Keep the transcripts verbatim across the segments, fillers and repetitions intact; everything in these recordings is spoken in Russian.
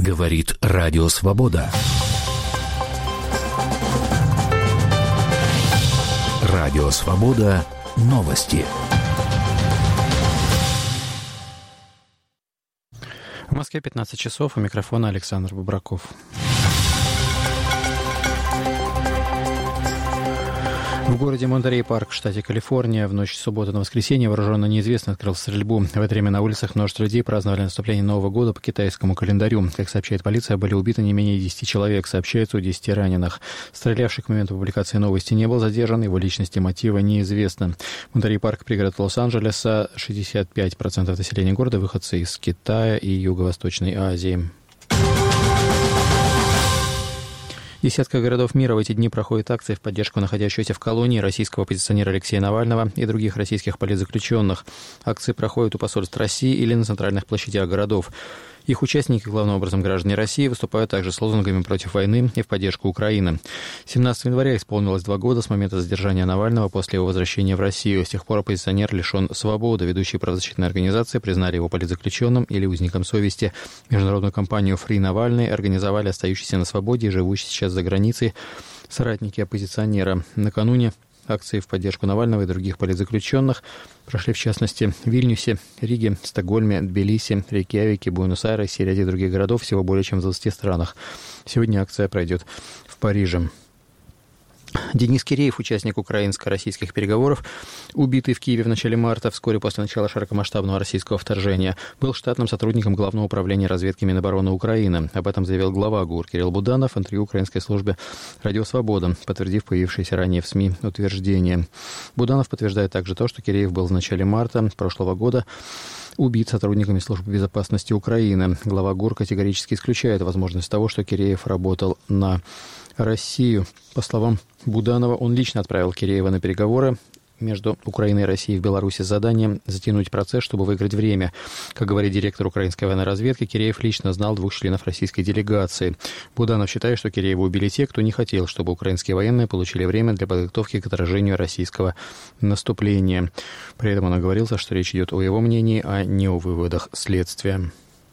Говорит Радио Свобода. Радио Свобода. Новости. В Москве пятнадцать часов. У микрофона Александр Бубраков. В городе Монтерей-Парк в штате Калифорния в ночь с субботы на воскресенье вооруженный неизвестный открыл стрельбу. В это время на улицах множество людей праздновали наступление Нового года по китайскому календарю. Как сообщает полиция, были убиты не менее десяти человек, сообщается о десяти раненых. Стрелявший к моменту публикации новости не был задержан, его личность и мотивы неизвестны. Монтерей-Парк — пригород Лос-Анджелеса, шестьдесят пять процентов населения города — выходцы из Китая и Юго-Восточной Азии. В десятках городов мира в эти дни проходят акции в поддержку находящегося в колонии российского оппозиционера Алексея Навального и других российских политзаключенных. Акции проходят у посольств России или на центральных площадях городов. Их участники, главным образом граждане России, выступают также с лозунгами против войны и в поддержку Украины. семнадцатого января исполнилось два года с момента задержания Навального после его возвращения в Россию. С тех пор оппозиционер лишен свободы. Ведущие правозащитные организации признали его политзаключенным или узником совести. Международную кампанию «Free Навальный» организовали остающиеся на свободе и живущие сейчас за границей соратники оппозиционера. Накануне акции в поддержку Навального и других политзаключенных прошли в частности в Вильнюсе, Риге, Стокгольме, Тбилиси, Рейкьявике, Буэнос-Айресе и ряде других городов всего более чем в двадцати странах. Сегодня акция пройдет в Париже. Денис Киреев, участник украинско-российских переговоров, убитый в Киеве в начале марта, вскоре после начала широкомасштабного российского вторжения, был штатным сотрудником Главного управления разведки Минобороны Украины. Об этом заявил глава ГУР Кирилл Буданов в интервью украинской службе «Радио Свобода», подтвердив появившиеся ранее в СМИ утверждения. Буданов подтверждает также то, что Киреев был в начале марта прошлого года убит сотрудниками службы безопасности Украины. Глава ГУР категорически исключает возможность того, что Киреев работал на Россию. По словам Буданова, он лично отправил Киреева на переговоры между Украиной и Россией в Беларуси с заданием затянуть процесс, чтобы выиграть время. Как говорит директор украинской военной разведки, Киреев лично знал двух членов российской делегации. Буданов считает, что Киреева убили те, кто не хотел, чтобы украинские военные получили время для подготовки к отражению российского наступления. При этом он оговорился, что речь идет о его мнении, а не о выводах следствия.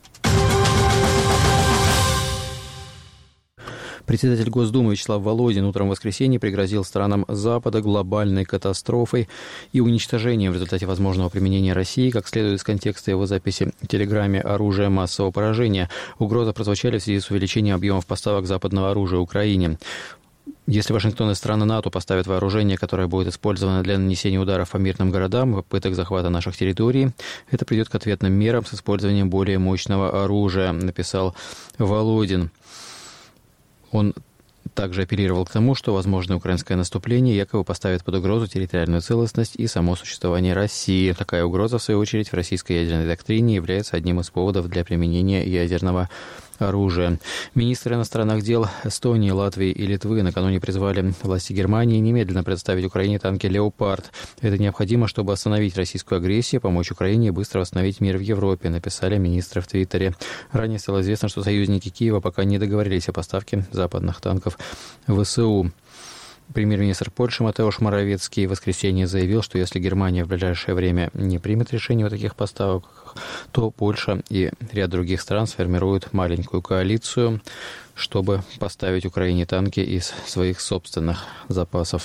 Председатель Госдумы Вячеслав Володин утром в воскресенье пригрозил странам Запада глобальной катастрофой и уничтожением в результате возможного применения России, как следует из контекста его записи в Телеграме, оружия массового поражения. Угрозы прозвучали в связи с увеличением объемов поставок западного оружия Украине. Если Вашингтон и страны НАТО поставят вооружение, которое будет использовано для нанесения ударов по мирным городам, попыток захвата наших территорий, это приведет к ответным мерам с использованием более мощного оружия, написал Володин. Он также апеллировал к тому, что возможное украинское наступление якобы поставит под угрозу территориальную целостность и само существование России. Такая угроза, в свою очередь, в российской ядерной доктрине является одним из поводов для применения ядерного оружия. Министры иностранных дел Эстонии, Латвии и Литвы накануне призвали власти Германии немедленно предоставить Украине танки «Леопард». Это необходимо, чтобы остановить российскую агрессию, помочь Украине и быстро восстановить мир в Европе, написали министры в Твиттере. Ранее стало известно, что союзники Киева пока не договорились о поставке западных танков в ВСУ. Премьер-министр Польши Матеуш Моровецкий в воскресенье заявил, что если Германия в ближайшее время не примет решение о таких поставках, то Польша и ряд других стран сформируют маленькую коалицию, чтобы поставить Украине танки из своих собственных запасов.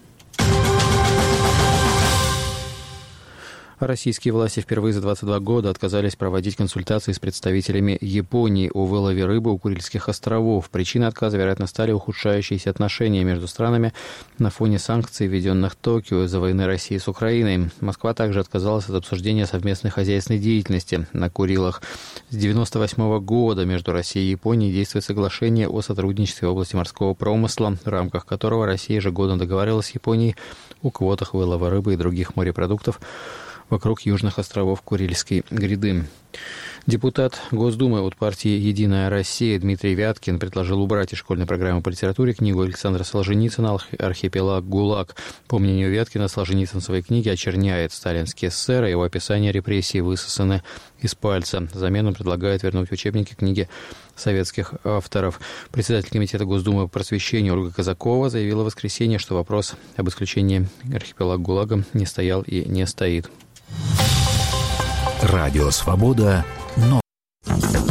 Российские власти впервые за двадцать два года отказались проводить консультации с представителями Японии о вылове рыбы у Курильских островов. Причиной отказа, вероятно, стали ухудшающиеся отношения между странами на фоне санкций, введенных Токио из-за войны России с Украиной. Москва также отказалась от обсуждения совместной хозяйственной деятельности на Курилах. С девяносто восьмого года между Россией и Японией действует соглашение о сотрудничестве в области морского промысла, в рамках которого Россия ежегодно договаривалась с Японией о квотах вылова рыбы и других морепродуктов вокруг южных островов Курильской гряды. Депутат Госдумы от партии «Единая Россия» Дмитрий Вяткин предложил убрать из школьной программы по литературе книгу Александра Солженицына «Архипелаг ГУЛАГ». По мнению Вяткина, Солженицын в своей книге очерняет сталинский эсер, а его описание репрессий высосаны из пальца. Взамен он предлагает вернуть в учебники книги советских авторов. Председатель комитета Госдумы по просвещению Ольга Казакова заявила в воскресенье, что вопрос об исключении «Архипелаг ГУЛАГа» не стоял и не стоит. Радио Свобода.